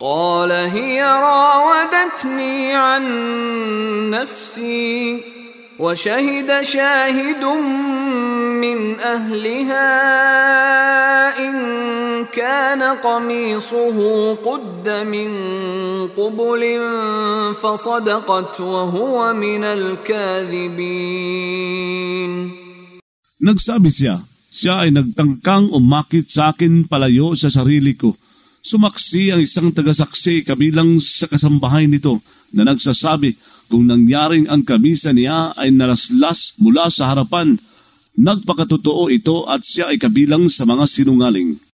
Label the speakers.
Speaker 1: قال هي راودتني عن نفسي وشهد شاهد من أهلها إن كان قميصه قد من قبل فصدقت وهو من الكاذبين.
Speaker 2: Nagsabi siya ay nagtangkang umakit sa akin palayo sa sarili ko. Sumaksi ang isang tagasaksi kabilang sa kasambahay nito na nagsasabi kung nangyaring ang kamisa niya ay nalaslas mula sa harapan. Nagpakatotoo ito at siya ay kabilang sa mga sinungaling.